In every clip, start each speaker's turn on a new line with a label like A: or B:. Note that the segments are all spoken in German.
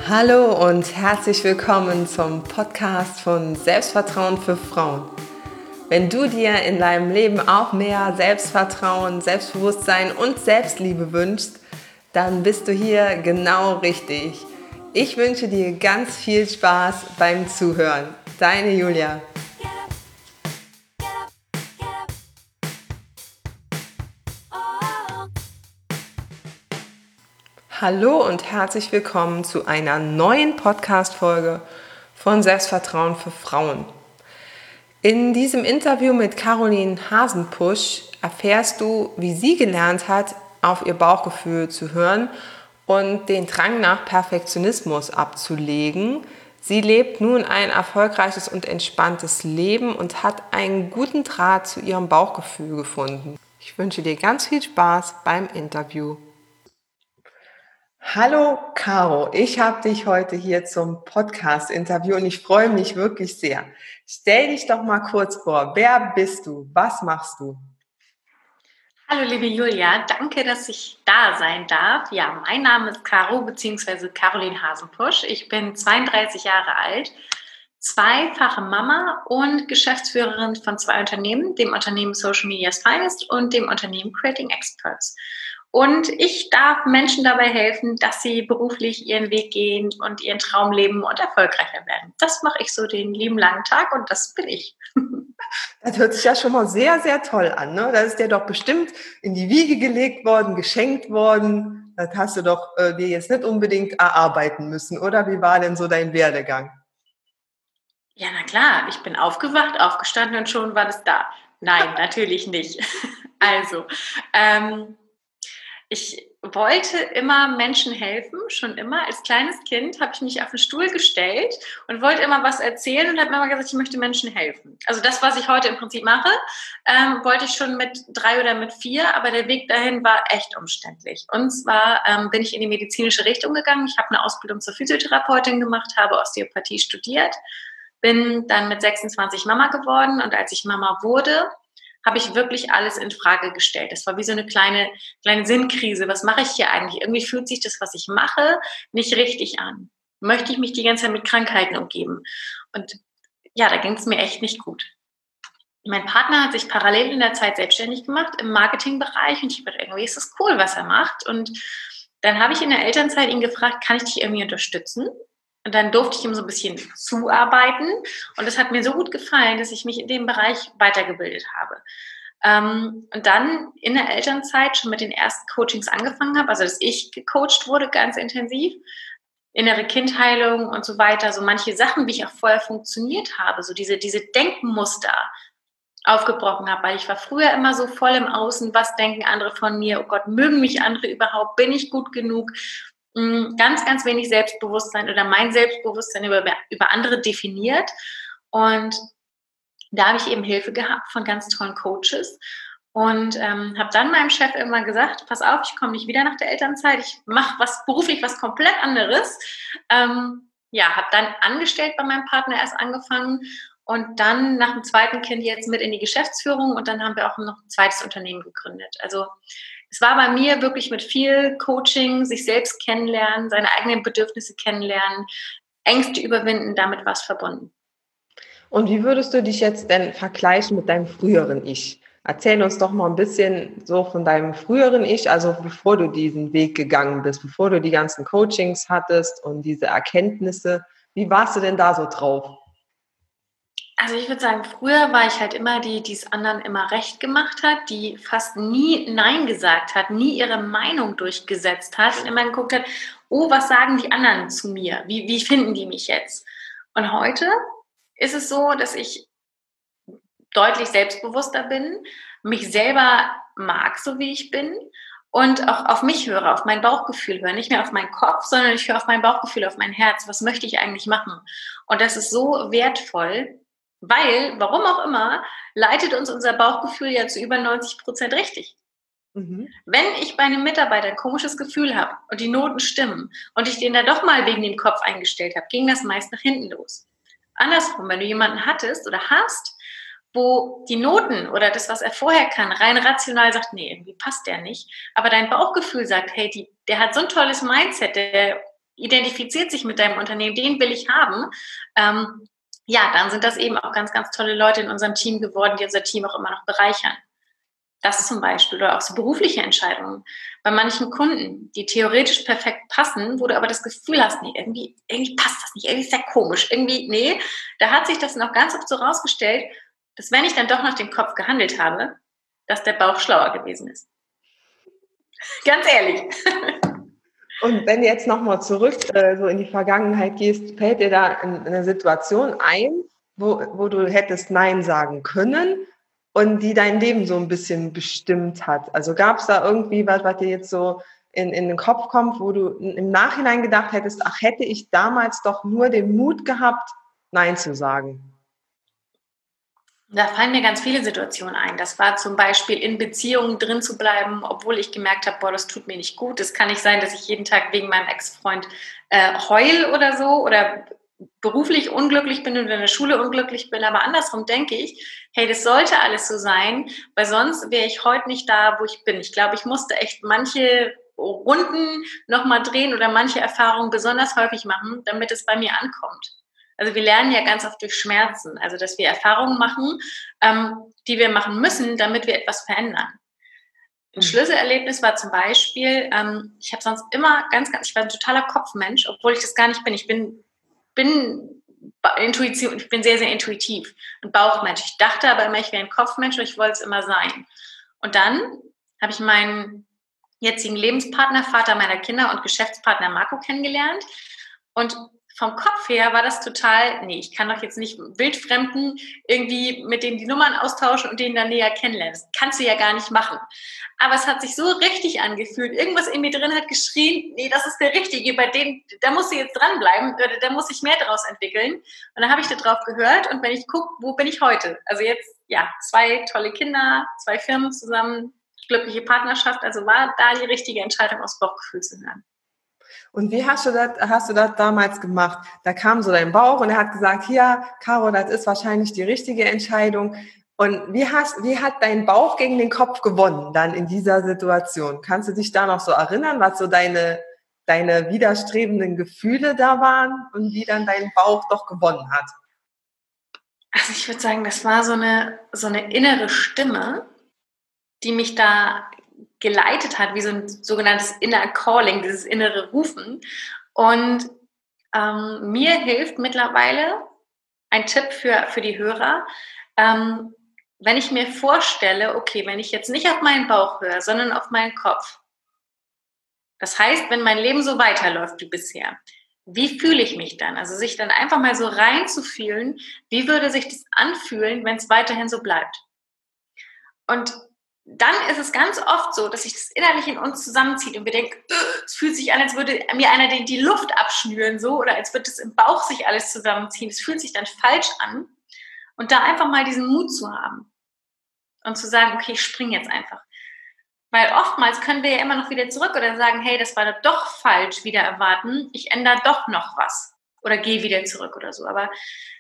A: Hallo und herzlich willkommen zum Podcast von Selbstvertrauen für Frauen. Wenn du dir in deinem Leben auch mehr Selbstvertrauen, Selbstbewusstsein und Selbstliebe wünschst, dann bist du hier genau richtig. Ich wünsche dir ganz viel Spaß beim Zuhören. Deine Julia. Hallo und herzlich willkommen zu einer neuen Podcast-Folge von Selbstvertrauen für Frauen. In diesem Interview mit Caroline Hasenpusch erfährst du, wie sie gelernt hat, auf ihr Bauchgefühl zu hören und den Drang nach Perfektionismus abzulegen. Sie lebt nun ein erfolgreiches und entspanntes Leben und hat einen guten Draht zu ihrem Bauchgefühl gefunden. Ich wünsche dir ganz viel Spaß beim Interview. Hallo Caro, ich habe dich heute hier zum Podcast-Interview und ich freue mich wirklich sehr. Stell dich doch mal kurz vor, wer bist du, was machst du?
B: Hallo liebe Julia, danke, dass ich da sein darf. Ja, mein Name ist Caro bzw. Caroline Hasenpusch. Ich bin 32 Jahre alt, zweifache Mama und Geschäftsführerin von 2 Unternehmen, dem Unternehmen Social Media's Finest und dem Unternehmen Creating Experts. Und ich darf Menschen dabei helfen, dass sie beruflich ihren Weg gehen und ihren Traum leben und erfolgreicher werden. Das mache ich so den lieben langen Tag und das bin ich.
A: Das hört sich ja schon mal sehr, sehr toll an, ne? Das ist dir doch bestimmt in die Wiege gelegt worden, geschenkt worden. Das hast du doch dir jetzt nicht unbedingt erarbeiten müssen, oder? Wie war denn so dein Werdegang?
B: Ja, na klar, ich bin aufgewacht, aufgestanden und schon war das da. Nein, natürlich nicht. Also, ich wollte immer Menschen helfen, schon immer. Als kleines Kind habe ich mich auf den Stuhl gestellt und wollte immer was erzählen und habe immer gesagt, ich möchte Menschen helfen. Also das, was ich heute im Prinzip mache, wollte ich schon mit 3 oder mit 4, aber der Weg dahin war echt umständlich. Und zwar bin ich in die medizinische Richtung gegangen. Ich habe eine Ausbildung zur Physiotherapeutin gemacht, habe Osteopathie studiert, bin dann mit 26 Mama geworden und als ich Mama wurde, habe ich wirklich alles in Frage gestellt. Das war wie so eine kleine Sinnkrise. Was mache ich hier eigentlich? Irgendwie fühlt sich das, was ich mache, nicht richtig an. Möchte ich mich die ganze Zeit mit Krankheiten umgeben? Und ja, da ging es mir echt nicht gut. Mein Partner hat sich parallel in der Zeit selbstständig gemacht im Marketingbereich und ich dachte, irgendwie ist das cool, was er macht. Und dann habe ich in der Elternzeit ihn gefragt, kann ich dich irgendwie unterstützen? Und dann durfte ich ihm so ein bisschen zuarbeiten. Und das hat mir so gut gefallen, dass ich mich in dem Bereich weitergebildet habe. Und dann in der Elternzeit schon mit den ersten Coachings angefangen habe, also dass ich gecoacht wurde ganz intensiv, innere Kindheilung und so weiter, so manche Sachen, wie ich auch vorher funktioniert habe, so diese Denkmuster aufgebrochen habe, weil ich war früher immer so voll im Außen, was denken andere von mir, oh Gott, mögen mich andere überhaupt, bin ich gut genug? Ganz, ganz wenig Selbstbewusstsein oder mein Selbstbewusstsein über andere definiert. Und da habe ich eben Hilfe gehabt von ganz tollen Coaches und habe dann meinem Chef irgendwann gesagt, pass auf, ich komme nicht wieder nach der Elternzeit, ich mache was beruflich, was komplett anderes. Ja, habe dann angestellt bei meinem Partner erst angefangen und dann nach dem zweiten Kind jetzt mit in die Geschäftsführung und dann haben wir auch noch ein zweites Unternehmen gegründet. Also es war bei mir wirklich mit viel Coaching, sich selbst kennenlernen, seine eigenen Bedürfnisse kennenlernen, Ängste überwinden, damit was verbunden.
A: Und wie würdest du dich jetzt denn vergleichen mit deinem früheren Ich? Erzähl uns doch mal ein bisschen so von deinem früheren Ich, also bevor du diesen Weg gegangen bist, bevor du die ganzen Coachings hattest und diese Erkenntnisse. Wie warst du denn da so drauf?
B: Also ich würde sagen, früher war ich halt immer die es anderen immer recht gemacht hat, die fast nie Nein gesagt hat, nie ihre Meinung durchgesetzt hat und immer geguckt hat, oh, was sagen die anderen zu mir? Wie finden die mich jetzt? Und heute ist es so, dass ich deutlich selbstbewusster bin, mich selber mag, so wie ich bin und auch auf mich höre, auf mein Bauchgefühl höre, nicht mehr auf meinen Kopf, sondern ich höre auf mein Bauchgefühl, auf mein Herz. Was möchte ich eigentlich machen? Und das ist so wertvoll, weil, warum auch immer, leitet uns unser Bauchgefühl ja zu über 90% richtig.
A: Mhm.
B: Wenn ich bei einem Mitarbeiter ein komisches Gefühl habe und die Noten stimmen und ich den da doch mal wegen dem Kopf eingestellt habe, ging das meist nach hinten los. Andersrum, wenn du jemanden hattest oder hast, wo die Noten oder das, was er vorher kann, rein rational sagt, nee, irgendwie passt der nicht, aber dein Bauchgefühl sagt, hey, der hat so ein tolles Mindset, der identifiziert sich mit deinem Unternehmen, den will ich haben, ja, dann sind das eben auch ganz, ganz tolle Leute in unserem Team geworden, die unser Team auch immer noch bereichern. Das zum Beispiel oder auch so berufliche Entscheidungen. Bei manchen Kunden, die theoretisch perfekt passen, wo du aber das Gefühl hast, nee, irgendwie passt das nicht, irgendwie ist ja komisch, irgendwie, nee, da hat sich das noch ganz oft so rausgestellt, dass wenn ich dann doch nach dem Kopf gehandelt habe, dass der Bauch schlauer gewesen ist. Ganz ehrlich.
A: Und wenn du jetzt nochmal zurück so in die Vergangenheit gehst, fällt dir da eine Situation ein, wo du hättest Nein sagen können und die dein Leben so ein bisschen bestimmt hat? Also gab es da irgendwie was dir jetzt so in den Kopf kommt, wo du im Nachhinein gedacht hättest, ach, hätte ich damals doch nur den Mut gehabt, Nein zu sagen?
B: Da fallen mir ganz viele Situationen ein. Das war zum Beispiel in Beziehungen drin zu bleiben, obwohl ich gemerkt habe, boah, das tut mir nicht gut. Es kann nicht sein, dass ich jeden Tag wegen meinem Ex-Freund heul oder so oder beruflich unglücklich bin und in der Schule unglücklich bin. Aber andersrum denke ich, hey, das sollte alles so sein, weil sonst wäre ich heute nicht da, wo ich bin. Ich glaube, ich musste echt manche Runden nochmal drehen oder manche Erfahrungen besonders häufig machen, damit es bei mir ankommt. Also wir lernen ja ganz oft durch Schmerzen, also dass wir Erfahrungen machen, die wir machen müssen, damit wir etwas verändern. Ein Schlüsselerlebnis war zum Beispiel, ich habe sonst immer ich war ein totaler Kopfmensch, obwohl ich das gar nicht bin. Ich bin Intuition, ich bin sehr, sehr intuitiv, ein Bauchmensch. Ich dachte aber immer, ich wäre ein Kopfmensch und ich wollte es immer sein. Und dann habe ich meinen jetzigen Lebenspartner, Vater meiner Kinder und Geschäftspartner Marco kennengelernt. Und vom Kopf her war das total, nee, ich kann doch jetzt nicht Wildfremden irgendwie mit denen die Nummern austauschen und denen dann näher kennenlernen. Das kannst du ja gar nicht machen. Aber es hat sich so richtig angefühlt. Irgendwas in mir drin hat geschrien, nee, das ist der Richtige, bei dem, da musst du jetzt dranbleiben, oder da muss ich mehr draus entwickeln. Und dann habe ich da drauf gehört und wenn ich gucke, wo bin ich heute? Also jetzt, ja, 2 tolle Kinder, 2 Firmen zusammen, glückliche Partnerschaft, also war da die richtige Entscheidung, aufs Bauchgefühl zu hören.
A: Und wie hast du das damals gemacht? Da kam so dein Bauch und er hat gesagt, hier, Caro, das ist wahrscheinlich die richtige Entscheidung. Und wie hat dein Bauch gegen den Kopf gewonnen dann in dieser Situation? Kannst du dich da noch so erinnern, was so deine widerstrebenden Gefühle da waren und wie dann dein Bauch doch gewonnen hat?
B: Also ich würde sagen, das war so eine innere Stimme, die mich da geleitet hat, wie so ein sogenanntes Inner Calling, dieses innere Rufen. Und mir hilft mittlerweile ein Tipp für die Hörer, wenn ich mir vorstelle, okay, wenn ich jetzt nicht auf meinen Bauch höre, sondern auf meinen Kopf. Das heißt, wenn mein Leben so weiterläuft wie bisher, wie fühle ich mich dann? Also sich dann einfach mal so reinzufühlen, wie würde sich das anfühlen, wenn es weiterhin so bleibt? Und dann ist es ganz oft so, dass sich das innerlich in uns zusammenzieht und wir denken, es fühlt sich an, als würde mir einer die Luft abschnüren, so, oder als würde es im Bauch sich alles zusammenziehen. Es fühlt sich dann falsch an. Und da einfach mal diesen Mut zu haben und zu sagen, okay, ich springe jetzt einfach. Weil oftmals können wir ja immer noch wieder zurück oder sagen, hey, das war doch falsch, wieder erwarten, ich ändere doch noch was oder gehe wieder zurück oder so. Aber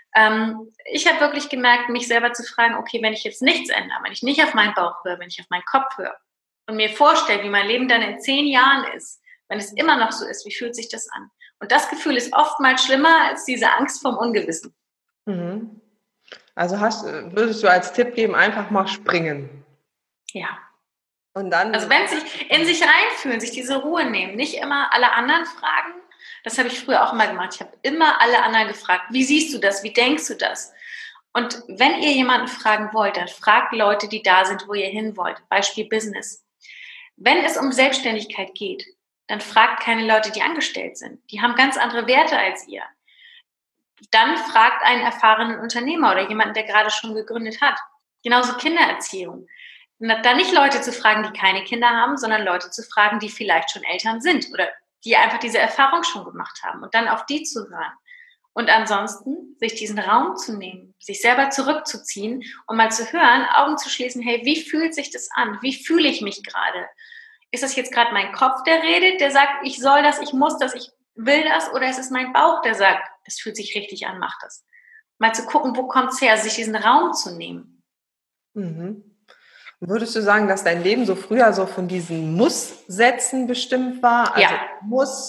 B: ich habe wirklich gemerkt, mich selber zu fragen, okay, wenn ich jetzt nichts ändere, wenn ich nicht auf meinen Bauch höre, wenn ich auf meinen Kopf höre und mir vorstelle, wie mein Leben dann in 10 Jahren ist, wenn es immer noch so ist, wie fühlt sich das an? Und das Gefühl ist oftmals schlimmer als diese Angst vom Ungewissen.
A: Mhm. Also würdest du als Tipp geben, einfach mal springen?
B: Ja.
A: Und dann,
B: also wenn sich in sich reinfühlen, sich diese Ruhe nehmen, nicht immer alle anderen fragen. Das habe ich früher auch immer gemacht. Ich habe immer alle anderen gefragt, wie siehst du das, wie denkst du das? Und wenn ihr jemanden fragen wollt, dann fragt Leute, die da sind, wo ihr hin wollt. Beispiel Business. Wenn es um Selbstständigkeit geht, dann fragt keine Leute, die angestellt sind. Die haben ganz andere Werte als ihr. Dann fragt einen erfahrenen Unternehmer oder jemanden, der gerade schon gegründet hat. Genauso Kindererziehung. Da nicht Leute zu fragen, die keine Kinder haben, sondern Leute zu fragen, die vielleicht schon Eltern sind oder die einfach diese Erfahrung schon gemacht haben und dann auf die zu hören. Und ansonsten sich diesen Raum zu nehmen, sich selber zurückzuziehen und mal zu hören, Augen zu schließen, hey, wie fühlt sich das an? Wie fühle ich mich gerade? Ist das jetzt gerade mein Kopf, der redet, der sagt, ich soll das, ich muss das, ich will das? Oder ist es mein Bauch, der sagt, das fühlt sich richtig an, mach das? Mal zu gucken, wo kommt es her, sich diesen Raum zu nehmen.
A: Mhm. Würdest du sagen, dass dein Leben so früher so von diesen Muss-Sätzen bestimmt war? Also
B: ja.
A: muss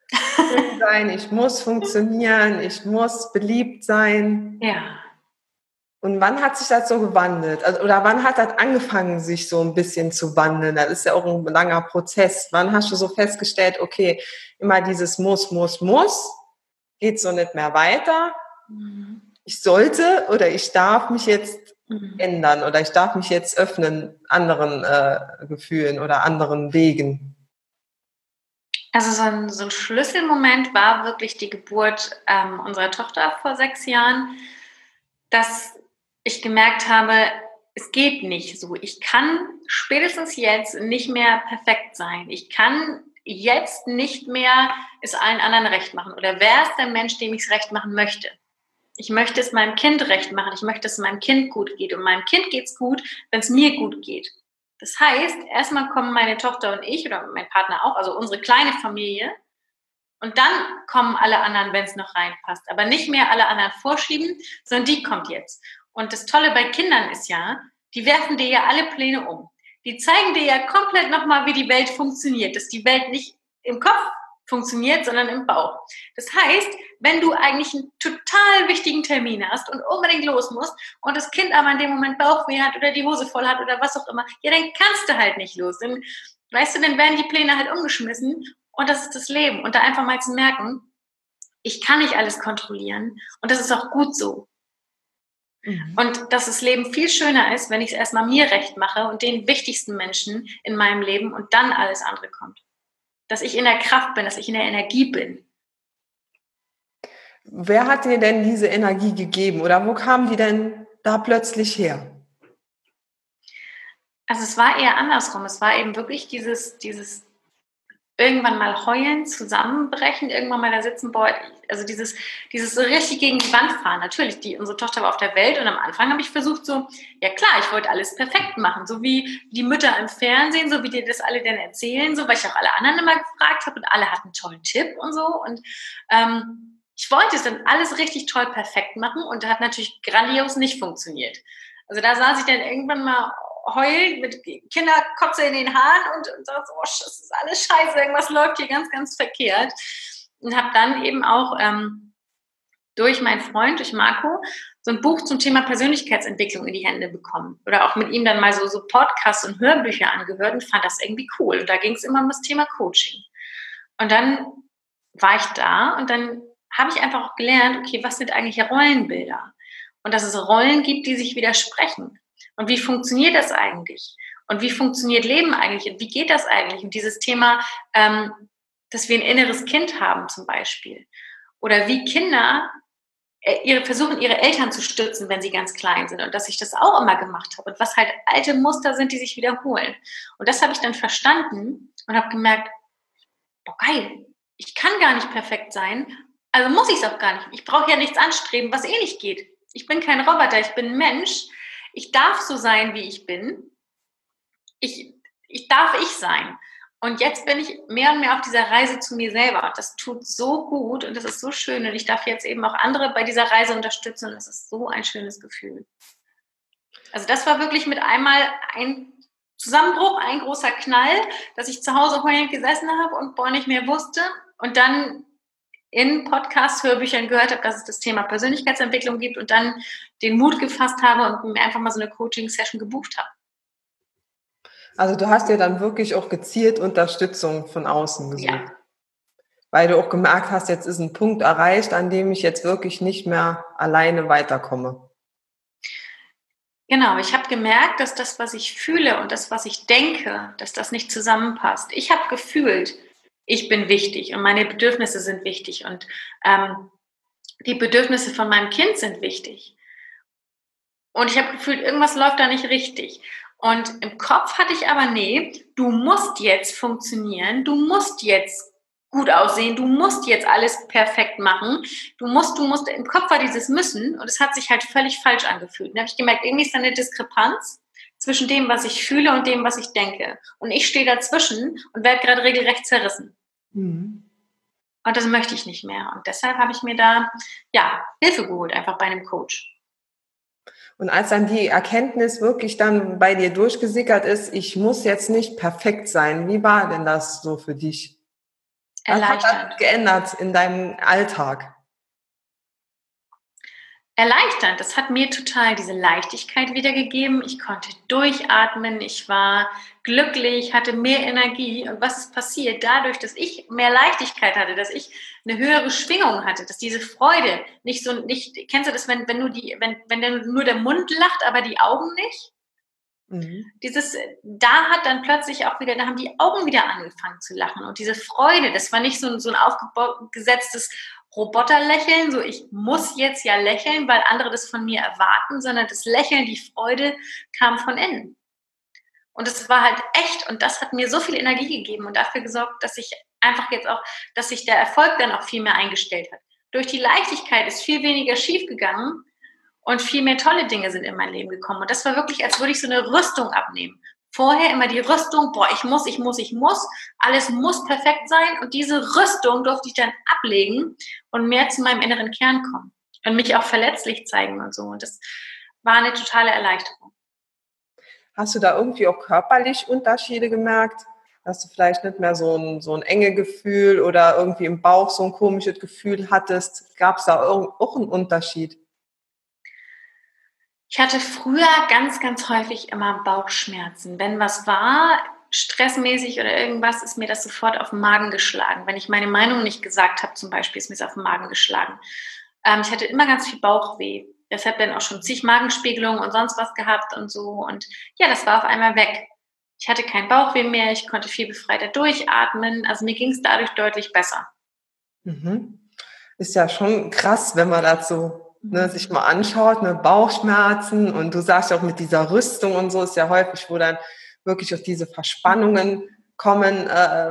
A: schön sein, ich muss funktionieren, ich muss beliebt sein.
B: Ja.
A: Und wann hat sich das so gewandelt? Also, oder wann hat das angefangen, sich so ein bisschen zu wandeln? Das ist ja auch ein langer Prozess. Wann hast du so festgestellt, okay, immer dieses muss, geht so nicht mehr weiter.
B: Mhm.
A: Ich sollte oder ich darf mich jetzt
B: Mhm.
A: ändern oder ich darf mich jetzt öffnen anderen Gefühlen oder anderen Wegen.
B: Also so ein Schlüsselmoment war wirklich die Geburt unserer Tochter vor 6 Jahren, dass ich gemerkt habe, es geht nicht so. Ich kann spätestens jetzt nicht mehr perfekt sein. Ich kann jetzt nicht mehr es allen anderen recht machen. Oder wer ist der Mensch, dem ich es recht machen möchte? Ich möchte es meinem Kind recht machen. Ich möchte, dass es meinem Kind gut geht. Und meinem Kind geht es gut, wenn es mir gut geht. Das heißt, erstmal kommen meine Tochter und ich oder mein Partner auch, also unsere kleine Familie, und dann kommen alle anderen, wenn es noch reinpasst. Aber nicht mehr alle anderen vorschieben, sondern die kommt jetzt. Und das Tolle bei Kindern ist ja, die werfen dir ja alle Pläne um. Die zeigen dir ja komplett nochmal, wie die Welt funktioniert. Dass die Welt nicht im Kopf funktioniert, sondern im Bauch. Das heißt, wenn du eigentlich einen total wichtigen Termin hast und unbedingt los musst und das Kind aber in dem Moment Bauchweh hat oder die Hose voll hat oder was auch immer, ja, dann kannst du halt nicht los. Dann, weißt du, dann werden die Pläne halt umgeschmissen und das ist das Leben. Und da einfach mal zu merken, ich kann nicht alles kontrollieren und das ist auch gut so.
A: Mhm.
B: Und dass das Leben viel schöner ist, wenn ich es erstmal mir recht mache und den wichtigsten Menschen in meinem Leben und dann alles andere kommt. Dass ich in der Kraft bin, dass ich in der Energie bin.
A: Wer hat dir denn diese Energie gegeben oder wo kam die denn da plötzlich her?
B: Also es war eher andersrum. Es war eben wirklich dieses irgendwann mal heulen, zusammenbrechen, irgendwann mal da sitzen, boah, also dieses so richtig gegen die Wand fahren. Natürlich, unsere Tochter war auf der Welt und am Anfang habe ich versucht so, ja klar, ich wollte alles perfekt machen, so wie die Mütter im Fernsehen, so wie dir das alle dann erzählen, so, weil ich auch alle anderen immer gefragt habe und alle hatten einen tollen Tipp und so und ich wollte es dann alles richtig toll perfekt machen und hat natürlich grandios nicht funktioniert. Also da saß ich dann irgendwann mal heulend mit Kinderkotze in den Haaren und so, oh, das ist alles scheiße, irgendwas läuft hier ganz, ganz verkehrt. Und habe dann eben auch durch meinen Freund, durch Marco, so ein Buch zum Thema Persönlichkeitsentwicklung in die Hände bekommen. Oder auch mit ihm dann mal so Podcasts und Hörbücher angehört und fand das irgendwie cool. Und da ging es immer um das Thema Coaching. Und dann war ich da und dann habe ich einfach auch gelernt, okay, was sind eigentlich Rollenbilder? Und dass es Rollen gibt, die sich widersprechen. Und wie funktioniert das eigentlich? Und wie funktioniert Leben eigentlich? Und wie geht das eigentlich? Und dieses Thema, dass wir ein inneres Kind haben zum Beispiel. Oder wie Kinder versuchen, ihre Eltern zu stützen, wenn sie ganz klein sind. Und dass ich das auch immer gemacht habe. Und was halt alte Muster sind, die sich wiederholen. Und das habe ich dann verstanden und habe gemerkt, boah, geil, ich kann gar nicht perfekt sein, also muss ich es auch gar nicht. Ich brauche ja nichts anstreben, was eh nicht geht. Ich bin kein Roboter, ich bin ein Mensch. Ich darf so sein, wie ich bin. Ich darf ich sein. Und jetzt bin ich mehr und mehr auf dieser Reise zu mir selber. Das tut so gut und das ist so schön. Und ich darf jetzt eben auch andere bei dieser Reise unterstützen. Und das ist so ein schönes Gefühl. Also das war wirklich mit einmal ein Zusammenbruch, ein großer Knall, dass ich zu Hause heulend gesessen habe und boah, nicht mehr wusste. Und dann in Podcast-Hörbüchern gehört habe, dass es das Thema Persönlichkeitsentwicklung gibt und dann den Mut gefasst habe und mir einfach mal so eine Coaching-Session gebucht habe.
A: Also du hast ja dann wirklich auch gezielt Unterstützung von außen gesucht.
B: Ja.
A: Weil du auch gemerkt hast, jetzt ist ein Punkt erreicht, an dem ich jetzt wirklich nicht mehr alleine weiterkomme.
B: Genau, ich habe gemerkt, dass das, was ich fühle und das, was ich denke, dass das nicht zusammenpasst. Ich habe gefühlt, ich bin wichtig und meine Bedürfnisse sind wichtig und die Bedürfnisse von meinem Kind sind wichtig. Und ich habe gefühlt, irgendwas läuft da nicht richtig. Und im Kopf hatte ich aber, nee, du musst jetzt funktionieren, du musst jetzt gut aussehen, du musst jetzt alles perfekt machen, du musst, im Kopf war dieses Müssen und es hat sich halt völlig falsch angefühlt. Und da habe ich gemerkt, irgendwie ist da eine Diskrepanz zwischen dem, was ich fühle und dem, was ich denke. Und ich stehe dazwischen und werde gerade regelrecht zerrissen.
A: Mhm.
B: Und das möchte ich nicht mehr. Und deshalb habe ich mir da, ja, Hilfe geholt, einfach bei einem Coach.
A: Und als dann die Erkenntnis wirklich dann bei dir durchgesickert ist, ich muss jetzt nicht perfekt sein, wie war denn das so für dich? Was hat das
B: Erleichternd.
A: geändert in deinem Alltag?
B: Erleichternd. Das hat mir total diese Leichtigkeit wiedergegeben. Ich konnte durchatmen, ich war glücklich, hatte mehr Energie. Und was ist passiert? Dadurch, dass ich mehr Leichtigkeit hatte, dass ich eine höhere Schwingung hatte, dass diese Freude kennst du das, wenn nur der Mund lacht, aber die Augen nicht?
A: Mhm.
B: Da hat dann plötzlich auch wieder, da haben die Augen wieder angefangen zu lachen. Und diese Freude, das war nicht so ein aufgesetztes Roboterlächeln, so ich muss jetzt ja lächeln, weil andere das von mir erwarten, sondern das Lächeln, die Freude kam von innen. Und es war halt echt und das hat mir so viel Energie gegeben und dafür gesorgt, dass ich einfach jetzt auch, dass sich der Erfolg dann auch viel mehr eingestellt hat. Durch die Leichtigkeit ist viel weniger schief gegangen und viel mehr tolle Dinge sind in mein Leben gekommen. Und das war wirklich, als würde ich so eine Rüstung abnehmen. Vorher immer die Rüstung, ich muss, alles muss perfekt sein. Und diese Rüstung durfte ich dann ablegen und mehr zu meinem inneren Kern kommen. Und mich auch verletzlich zeigen und so. Und das war eine totale Erleichterung.
A: Hast du da irgendwie auch körperlich Unterschiede gemerkt? Dass du vielleicht nicht mehr so ein enge Gefühl oder irgendwie im Bauch so ein komisches Gefühl hattest? Gab es da auch einen Unterschied?
B: Ich hatte früher ganz, ganz häufig immer Bauchschmerzen. Wenn was war, stressmäßig oder irgendwas, ist mir das sofort auf den Magen geschlagen. Wenn ich meine Meinung nicht gesagt habe, zum Beispiel, ist mir es auf den Magen geschlagen. Ich hatte immer ganz viel Bauchweh. Deshalb dann auch schon zig Magenspiegelungen und sonst was gehabt und so. Und ja, das war auf einmal weg. Ich hatte kein Bauchweh mehr, ich konnte viel befreiter durchatmen. Also mir ging es dadurch deutlich besser.
A: Mhm. Ist ja schon krass, wenn man das so sich mal anschaut, Bauchschmerzen und du sagst ja auch mit dieser Rüstung und so ist ja häufig, wo dann wirklich auch diese Verspannungen kommen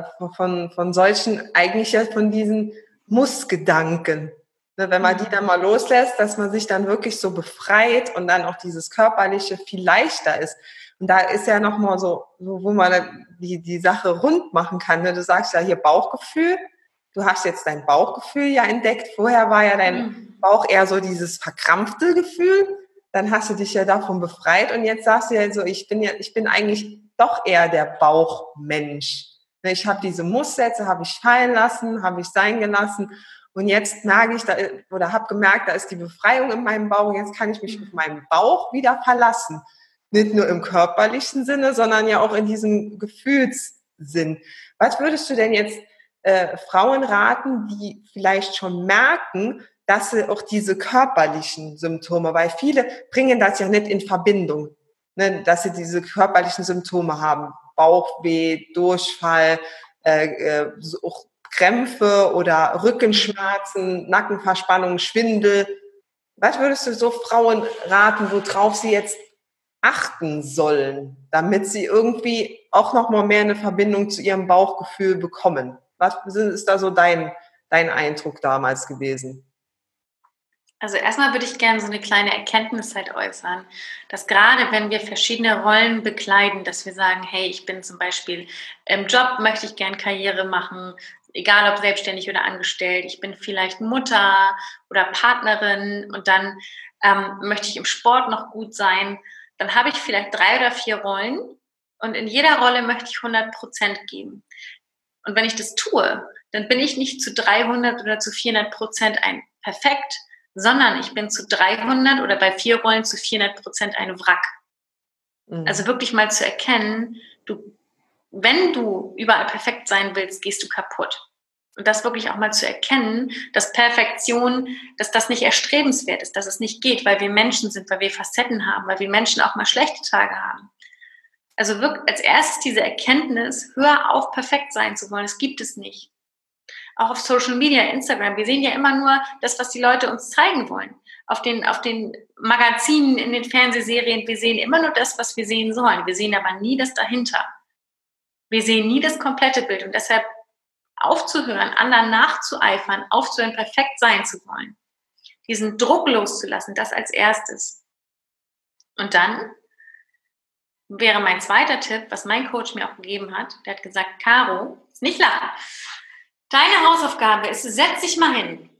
A: von solchen, eigentlich ja von diesen Muss-Gedanken. Ne, wenn man die dann mal loslässt, dass man sich dann wirklich so befreit und dann auch dieses Körperliche viel leichter ist. Und da ist ja nochmal so, wo man die Sache rund machen kann. Ne? Du sagst ja hier Bauchgefühl. Du hast jetzt dein Bauchgefühl ja entdeckt. Vorher war ja dein Bauch eher so dieses verkrampfte Gefühl. Dann hast du dich ja davon befreit und jetzt sagst du ja so, ich bin eigentlich doch eher der Bauchmensch. Ich habe diese Musssätze, habe ich fallen lassen, habe ich sein gelassen und jetzt merke ich oder habe gemerkt, da ist die Befreiung in meinem Bauch und jetzt kann ich mich auf meinen Bauch wieder verlassen. Nicht nur im körperlichen Sinne, sondern ja auch in diesem Gefühlssinn. Was würdest du denn jetzt Frauen raten, die vielleicht schon merken, dass sie auch diese körperlichen Symptome, weil viele bringen das ja nicht in Verbindung, ne, dass sie diese körperlichen Symptome haben, Bauchweh, Durchfall, auch Krämpfe oder Rückenschmerzen, Nackenverspannung, Schwindel. Was würdest du so Frauen raten, worauf sie jetzt achten sollen, damit sie irgendwie auch noch mal mehr eine Verbindung zu ihrem Bauchgefühl bekommen? Was ist da so dein Eindruck damals gewesen?
B: Also erstmal würde ich gerne so eine kleine Erkenntnis halt äußern, dass gerade wenn wir verschiedene Rollen bekleiden, dass wir sagen, hey, ich bin zum Beispiel im Job, möchte ich gerne Karriere machen, egal ob selbstständig oder angestellt, ich bin vielleicht Mutter oder Partnerin und dann möchte ich im Sport noch gut sein, dann habe ich vielleicht 3 oder 4 Rollen und in jeder Rolle möchte ich 100% geben. Und wenn ich das tue, dann bin ich nicht zu 300 oder zu 400% ein Perfekt, sondern ich bin zu 300 oder bei 4 Rollen zu 400% ein Wrack. Also wirklich mal zu erkennen, wenn du überall perfekt sein willst, gehst du kaputt. Und das wirklich auch mal zu erkennen, dass Perfektion, dass das nicht erstrebenswert ist, dass es nicht geht, weil wir Menschen sind, weil wir Facetten haben, weil wir Menschen auch mal schlechte Tage haben. Also wirklich als erstes diese Erkenntnis, hör auf, perfekt sein zu wollen. Es gibt es nicht. Auch auf Social Media, Instagram, wir sehen ja immer nur das, was die Leute uns zeigen wollen. Auf den Magazinen, in den Fernsehserien, wir sehen immer nur das, was wir sehen sollen. Wir sehen aber nie das dahinter. Wir sehen nie das komplette Bild und deshalb aufzuhören, anderen nachzueifern, aufzuhören, perfekt sein zu wollen. Diesen Druck loszulassen, das als erstes. Und dann wäre mein zweiter Tipp, was mein Coach mir auch gegeben hat, der hat gesagt, Caro, nicht lachen. Deine Hausaufgabe ist, setz dich mal hin.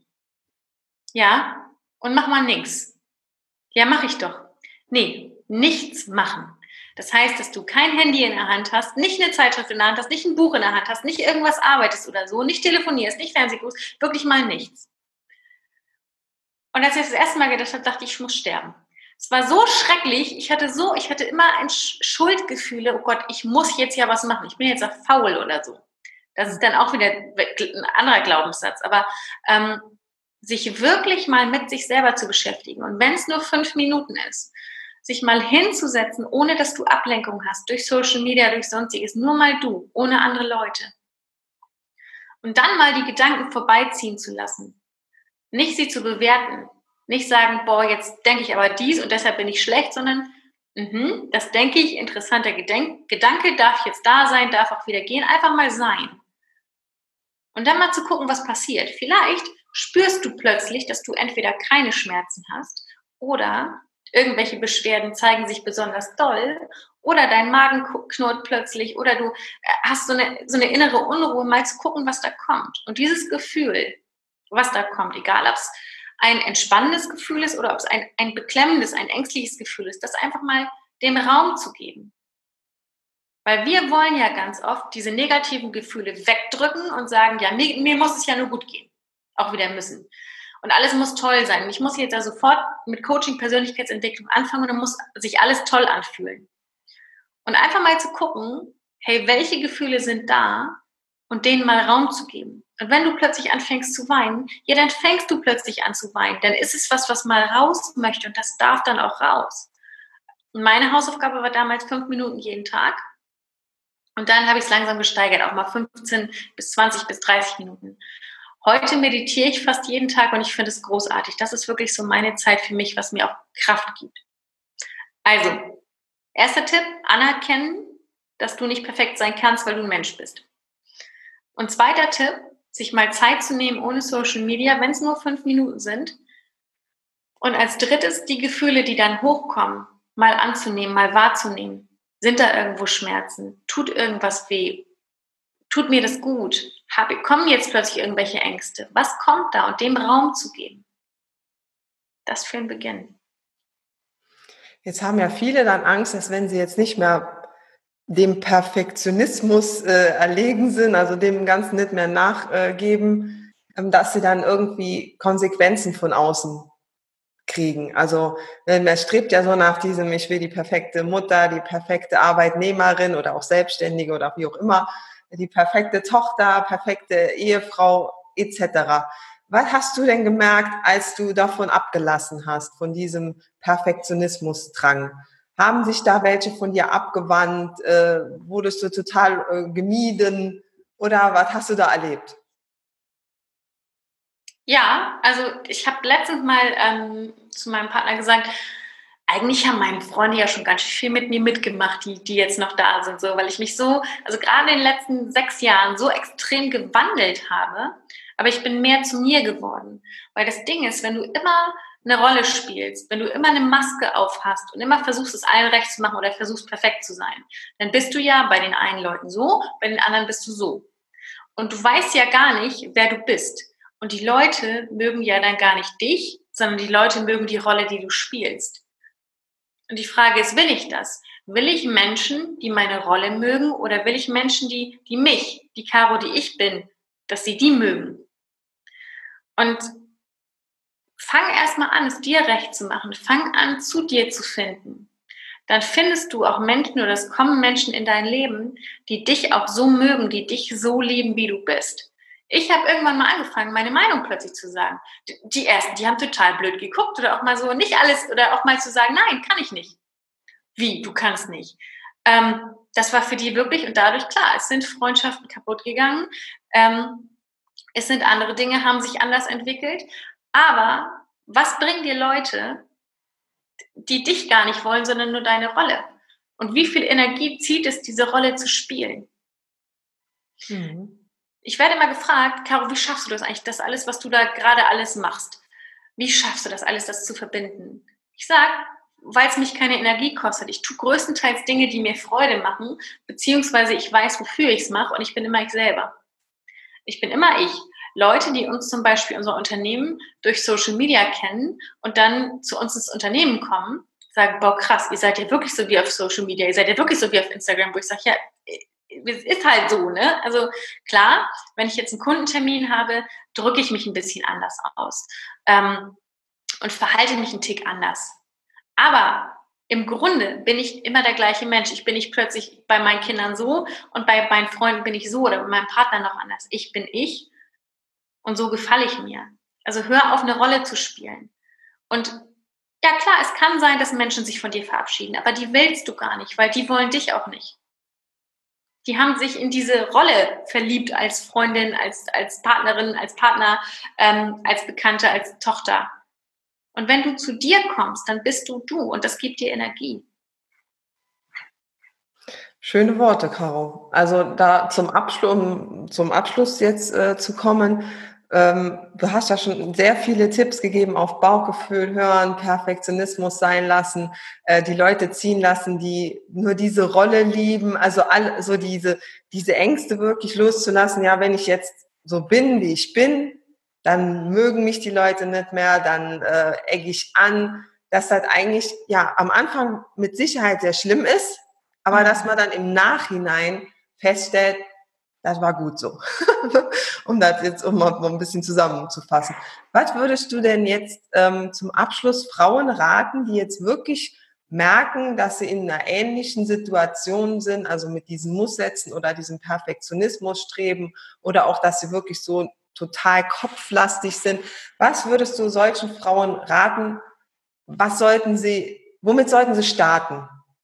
B: Ja, und mach mal nichts. Ja, mach ich doch. Nee, nichts machen. Das heißt, dass du kein Handy in der Hand hast, nicht eine Zeitschrift in der Hand hast, nicht ein Buch in der Hand hast, nicht irgendwas arbeitest oder so, nicht telefonierst, nicht Fernsehen guckst, wirklich mal nichts. Und als ich das erste Mal gedacht habe, dachte ich, ich muss sterben. Es war so schrecklich, ich hatte immer ein Schuldgefühle, oh Gott, ich muss jetzt ja was machen, ich bin jetzt ja faul oder so. Das ist dann auch wieder ein anderer Glaubenssatz, aber sich wirklich mal mit sich selber zu beschäftigen und wenn es nur 5 Minuten ist, sich mal hinzusetzen, ohne dass du Ablenkung hast, durch Social Media, durch Sonstiges, nur mal du, ohne andere Leute. Und dann mal die Gedanken vorbeiziehen zu lassen. Nicht sie zu bewerten. Nicht sagen, boah, jetzt denke ich aber dies und deshalb bin ich schlecht, sondern das denke ich, interessanter Gedanke darf jetzt da sein, darf auch wieder gehen, einfach mal sein. Und dann mal zu gucken, was passiert. Vielleicht spürst du plötzlich, dass du entweder keine Schmerzen hast oder irgendwelche Beschwerden zeigen sich besonders doll oder dein Magen knurrt plötzlich oder du hast so eine innere Unruhe, mal zu gucken, was da kommt. Und dieses Gefühl, was da kommt, egal ob es ein entspannendes Gefühl ist oder ob es ein beklemmendes, ein ängstliches Gefühl ist, das einfach mal dem Raum zu geben. Weil wir wollen ja ganz oft diese negativen Gefühle wegdrücken und sagen, ja, mir muss es ja nur gut gehen. Auch wieder müssen. Und alles muss toll sein. Und ich muss jetzt ja sofort mit Coaching, Persönlichkeitsentwicklung anfangen und dann muss sich alles toll anfühlen. Und einfach mal zu gucken, hey, welche Gefühle sind da und denen mal Raum zu geben. Und wenn du plötzlich anfängst zu weinen, ja, dann fängst du plötzlich an zu weinen. Dann ist es was mal raus möchte und das darf dann auch raus. Und meine Hausaufgabe war damals 5 Minuten jeden Tag. Und dann habe ich es langsam gesteigert, auch mal 15 bis 20 bis 30 Minuten. Heute meditiere ich fast jeden Tag und ich finde es großartig. Das ist wirklich so meine Zeit für mich, was mir auch Kraft gibt. Also, erster Tipp, anerkennen, dass du nicht perfekt sein kannst, weil du ein Mensch bist. Und zweiter Tipp, sich mal Zeit zu nehmen ohne Social Media, wenn es nur 5 Minuten sind. Und als drittes, die Gefühle, die dann hochkommen, mal anzunehmen, mal wahrzunehmen. Sind da irgendwo Schmerzen? Tut irgendwas weh? Tut mir das gut? Kommen jetzt plötzlich irgendwelche Ängste? Was kommt da? Und dem Raum zu geben. Das für den Beginn.
A: Jetzt haben ja viele dann Angst, dass wenn sie jetzt nicht mehr dem Perfektionismus erlegen sind, also dem Ganzen nicht mehr nachgeben, dass sie dann irgendwie Konsequenzen von außen kriegen. Also man strebt ja so nach diesem, ich will die perfekte Mutter, die perfekte Arbeitnehmerin oder auch Selbstständige oder wie auch immer, die perfekte Tochter, perfekte Ehefrau etc. Was hast du denn gemerkt, als du davon abgelassen hast, von diesem Perfektionismusdrang? Haben sich da welche von dir abgewandt? Wurdest du total gemieden? Oder was hast du da erlebt?
B: Ja, also ich habe letztens mal zu meinem Partner gesagt, eigentlich haben meine Freunde ja schon ganz viel mit mir mitgemacht, die jetzt noch da sind, so, weil ich mich so, also gerade in den letzten 6 Jahren so extrem gewandelt habe, aber ich bin mehr zu mir geworden. Weil das Ding ist, wenn du immer eine Rolle spielst, wenn du immer eine Maske auf hast und immer versuchst, es allen recht zu machen oder versuchst, perfekt zu sein, dann bist du ja bei den einen Leuten so, bei den anderen bist du so. Und du weißt ja gar nicht, wer du bist. Und die Leute mögen ja dann gar nicht dich, sondern die Leute mögen die Rolle, die du spielst. Und die Frage ist, will ich das? Will ich Menschen, die meine Rolle mögen, oder will ich Menschen, die mich, die Caro, die ich bin, dass sie die mögen? Und fang erstmal an, es dir recht zu machen. Fang an, zu dir zu finden. Dann findest du auch Menschen oder es kommen Menschen in dein Leben, die dich auch so mögen, die dich so lieben, wie du bist. Ich habe irgendwann mal angefangen, meine Meinung plötzlich zu sagen. Die Ersten, die haben total blöd geguckt oder auch mal so nicht alles oder auch mal zu sagen, nein, kann ich nicht. Wie, du kannst nicht? Das war für die wirklich und dadurch klar, es sind Freundschaften kaputt gegangen. Es sind andere Dinge, haben sich anders entwickelt. Aber was bringen dir Leute, die dich gar nicht wollen, sondern nur deine Rolle? Und wie viel Energie zieht es, diese Rolle zu spielen? Mhm. Ich werde immer gefragt, Caro, wie schaffst du das eigentlich, das alles, was du da gerade alles machst? Wie schaffst du das alles, das zu verbinden? Ich sage, weil es mich keine Energie kostet. Ich tue größtenteils Dinge, die mir Freude machen, beziehungsweise ich weiß, wofür ich es mache und ich bin immer ich selber. Ich bin immer ich. Leute, die uns zum Beispiel unser Unternehmen durch Social Media kennen und dann zu uns ins Unternehmen kommen sagen, boah, krass, ihr seid ja wirklich so wie auf Social Media, ihr seid ja wirklich so wie auf Instagram, wo ich sage, ja, es ist halt so, ne? Also klar, wenn ich jetzt einen Kundentermin habe, drücke ich mich ein bisschen anders aus und verhalte mich einen Tick anders. Aber im Grunde bin ich immer der gleiche Mensch. Ich bin nicht plötzlich bei meinen Kindern so und bei meinen Freunden bin ich so oder bei meinem Partner noch anders. Ich bin ich und so gefalle ich mir. Also hör auf, eine Rolle zu spielen. Und ja klar, es kann sein, dass Menschen sich von dir verabschieden, aber die willst du gar nicht, weil die wollen dich auch nicht. Die haben sich in diese Rolle verliebt als Freundin, als Partnerin, als Partner, als Bekannte, als Tochter. Und wenn du zu dir kommst, dann bist du du und das gibt dir Energie.
A: Schöne Worte, Caro. Also da zum Abschluss jetzt zu kommen, du hast ja schon sehr viele Tipps gegeben auf Bauchgefühl hören, Perfektionismus sein lassen, die Leute ziehen lassen, die nur diese Rolle lieben, also so diese Ängste wirklich loszulassen. Ja, wenn ich jetzt so bin, wie ich bin, dann mögen mich die Leute nicht mehr, dann ecke ich an, dass halt eigentlich ja am Anfang mit Sicherheit sehr schlimm ist, aber dass man dann im Nachhinein feststellt, das war gut so. Um das jetzt mal ein bisschen zusammenzufassen. Was würdest du denn jetzt zum Abschluss Frauen raten, die jetzt wirklich merken, dass sie in einer ähnlichen Situation sind, also mit diesen Musssätzen oder diesem Perfektionismus streben oder auch, dass sie wirklich so total kopflastig sind. Was würdest du solchen Frauen raten? Womit sollten sie starten?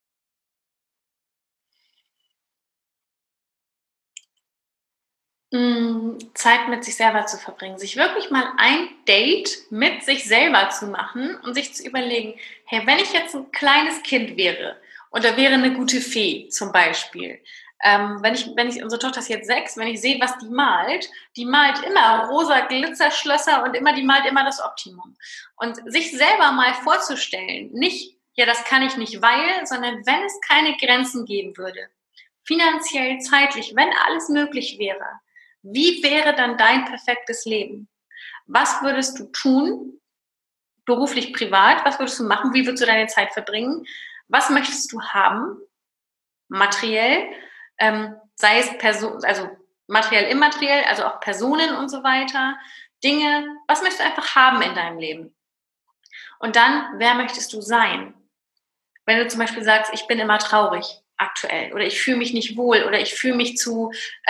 B: Zeit mit sich selber zu verbringen, sich wirklich mal ein Date mit sich selber zu machen und sich zu überlegen, hey, wenn ich jetzt ein kleines Kind wäre und da wäre eine gute Fee zum Beispiel, unsere Tochter ist jetzt 6, wenn ich sehe, was die malt immer rosa Glitzerschlösser und die malt immer das Optimum. Und sich selber mal vorzustellen, nicht, ja, das kann ich nicht, weil, sondern wenn es keine Grenzen geben würde, finanziell, zeitlich, wenn alles möglich wäre, wie wäre dann dein perfektes Leben? Was würdest du tun, beruflich, privat? Was würdest du machen? Wie würdest du deine Zeit verbringen? Was möchtest du haben, materiell? Sei es also materiell, immateriell, also auch Personen und so weiter. Dinge, was möchtest du einfach haben in deinem Leben? Und dann, wer möchtest du sein? Wenn du zum Beispiel sagst, ich bin immer traurig aktuell oder ich fühle mich nicht wohl oder ich fühle mich zu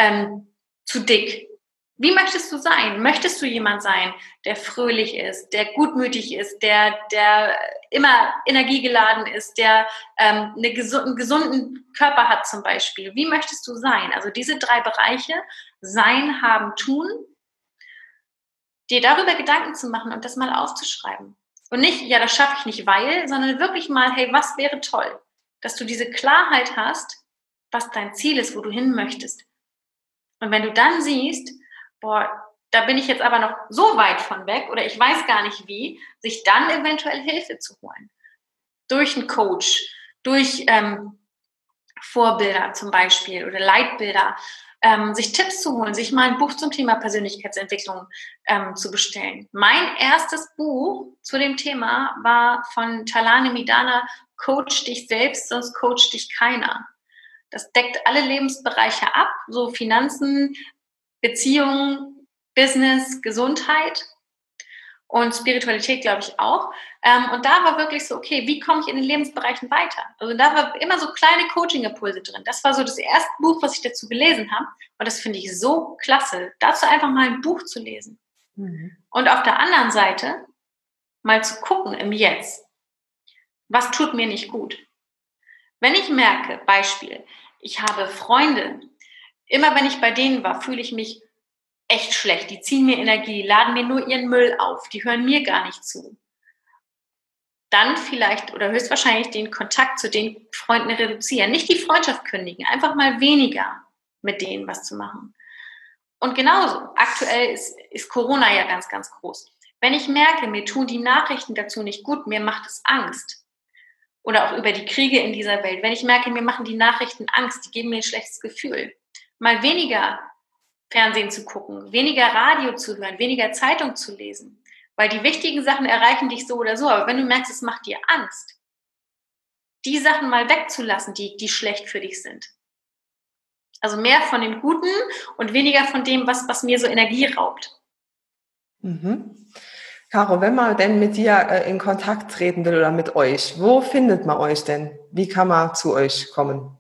B: dick. Wie möchtest du sein? Möchtest du jemand sein, der fröhlich ist, der gutmütig ist, der immer energiegeladen ist, der einen gesunden Körper hat zum Beispiel? Wie möchtest du sein? Also diese 3 Bereiche, sein, haben, tun, dir darüber Gedanken zu machen und das mal aufzuschreiben. Und nicht, ja, das schaffe ich nicht, weil, sondern wirklich mal, hey, was wäre toll? Dass du diese Klarheit hast, was dein Ziel ist, wo du hin möchtest. Und wenn du dann siehst, boah, da bin ich jetzt aber noch so weit von weg oder ich weiß gar nicht wie, sich dann eventuell Hilfe zu holen. Durch einen Coach, durch Vorbilder zum Beispiel oder Leitbilder, sich Tipps zu holen, sich mal ein Buch zum Thema Persönlichkeitsentwicklung zu bestellen. Mein erstes Buch zu dem Thema war von Talane Midana, Coach dich selbst, sonst coacht dich keiner. Das deckt alle Lebensbereiche ab, so Finanzen, Beziehungen, Business, Gesundheit und Spiritualität, glaube ich, auch. Und da war wirklich so, okay, wie komme ich in den Lebensbereichen weiter? Also da war immer so kleine Coaching-Impulse drin. Das war so das erste Buch, was ich dazu gelesen habe. Und das finde ich so klasse, dazu einfach mal ein Buch zu lesen. Und auf der anderen Seite mal zu gucken im Jetzt, was tut mir nicht gut? Wenn ich merke, Beispiel, ich habe Freunde, immer wenn ich bei denen war, fühle ich mich echt schlecht. Die ziehen mir Energie, die laden mir nur ihren Müll auf, die hören mir gar nicht zu. Dann vielleicht oder höchstwahrscheinlich den Kontakt zu den Freunden reduzieren. Nicht die Freundschaft kündigen, einfach mal weniger mit denen was zu machen. Und genauso, aktuell ist Corona ja ganz, ganz groß. Wenn ich merke, mir tun die Nachrichten dazu nicht gut, mir macht es Angst, oder auch über die Kriege in dieser Welt, wenn ich merke, mir machen die Nachrichten Angst, die geben mir ein schlechtes Gefühl, mal weniger Fernsehen zu gucken, weniger Radio zu hören, weniger Zeitung zu lesen, weil die wichtigen Sachen erreichen dich so oder so, aber wenn du merkst, es macht dir Angst, die Sachen mal wegzulassen, die schlecht für dich sind. Also mehr von dem Guten und weniger von dem, was mir so Energie raubt.
A: Mhm. Caro, wenn man denn mit dir in Kontakt treten will oder mit euch, wo findet man euch denn? Wie kann man zu euch kommen?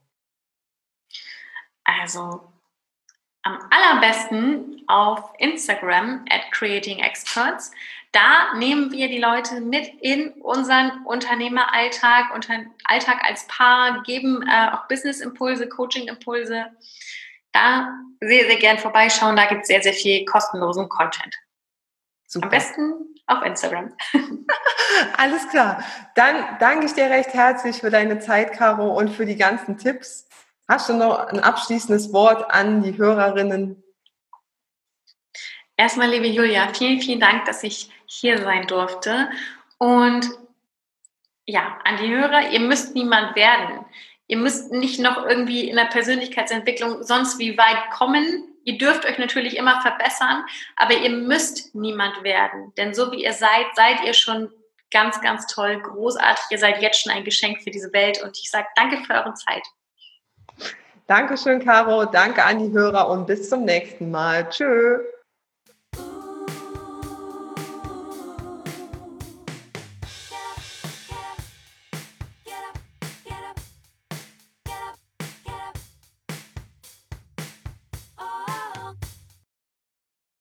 B: Also am allerbesten auf Instagram @creatingexperts. Da nehmen wir die Leute mit in unseren Unternehmeralltag, Alltag als Paar, geben auch Business-Impulse, Coaching-Impulse. Da sehr, sehr gern vorbeischauen. Da gibt es sehr, sehr viel kostenlosen Content.
A: Super.
B: Am besten auf Instagram.
A: Alles klar. Dann danke ich dir recht herzlich für deine Zeit, Caro, und für die ganzen Tipps. Hast du noch ein abschließendes Wort an die Hörerinnen?
B: Erstmal, liebe Julia, vielen, vielen Dank, dass ich hier sein durfte. Und ja, an die Hörer, ihr müsst niemand werden. Ihr müsst nicht noch irgendwie in der Persönlichkeitsentwicklung sonst wie weit kommen. Ihr dürft euch natürlich immer verbessern, aber ihr müsst niemand werden. Denn so wie ihr seid, seid ihr schon ganz, ganz toll, großartig. Ihr seid jetzt schon ein Geschenk für diese Welt. Und ich sage danke für eure Zeit.
A: Dankeschön, Caro. Danke an die Hörer und bis zum nächsten Mal. Tschö.